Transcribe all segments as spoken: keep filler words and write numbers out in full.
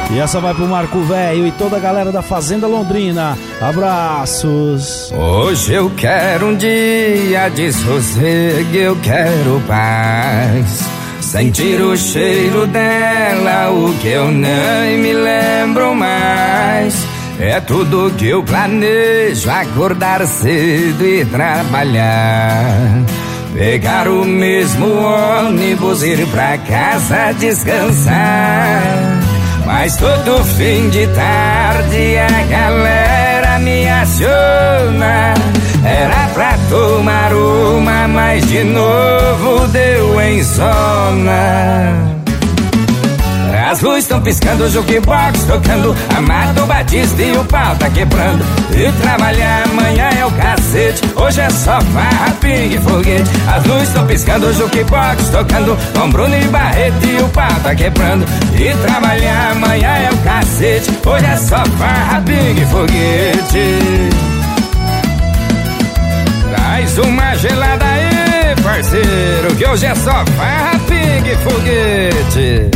E essa vai pro Marco Velho e toda a galera da Fazenda Londrina. Abraços. Hoje eu quero um dia de sossego, eu quero paz. Sentir o cheiro dela, o que eu nem me lembro mais. É tudo que eu planejo, acordar cedo e trabalhar. Pegar o mesmo ônibus, ir pra casa descansar. Mas todo fim de tarde a galera me aciona. Era pra tomar uma, mas de novo deu em zona. As luzes estão piscando, o jukebox tocando, Amado Batista e o pau tá quebrando. E trabalhar amanhã é o cacete, hoje é só farra, pingue e foguete. As luzes estão piscando, o jukebox tocando, com Bruno e Barreto e o pau tá quebrando. E trabalhar amanhã é o cacete, hoje é só farra, pingue e foguete. Traz uma gelada aí, parceiro, que hoje é só farra, pingue e foguete.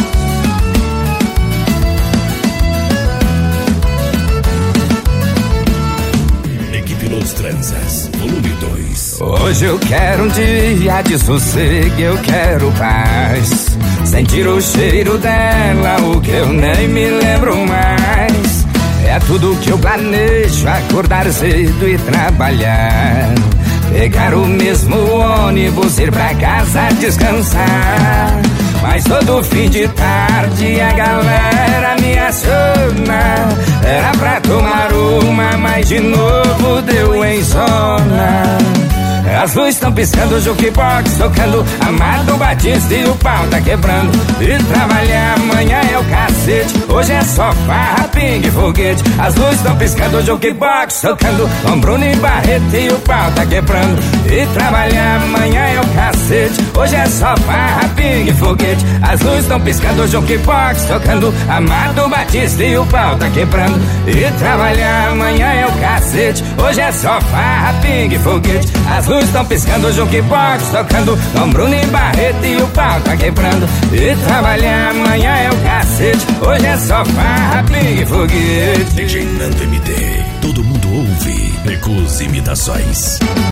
Los Tranças, volume dois. Hoje eu quero um dia de sossego, eu quero paz. Sentir o cheiro dela, o que eu nem me lembro mais. É tudo que eu planejo, acordar cedo e trabalhar. Pegar o mesmo ônibus, ir pra casa descansar. Mas todo fim de tarde a galera me aciona. Era pra tomar uma, mas de novo deu em zona. As luzes estão piscando, o jukebox tocando, Amado Batista e o pau tá quebrando. E trabalhar amanhã é o cacete, hoje é só farra, pingue e foguete. As luzes estão piscando, o jukebox tocando, com Bruno e Barreto e o pau tá quebrando. E trabalhar amanhã é o cacete, hoje é só farra, pingue e foguete. As luzes estão piscando, o jukebox tocando, Amado Batista e o pau tá quebrando. E trabalhar amanhã é o cacete, hoje é só farra, pingue e foguete. As luzes estão piscando, o jukebox tocando, com Bruno e Barreto e o pau tá quebrando. E trabalhar amanhã é o cacete, hoje é só farra, pingue e foguete. D J Nando M D, todo mundo ouve, Recus Imitações.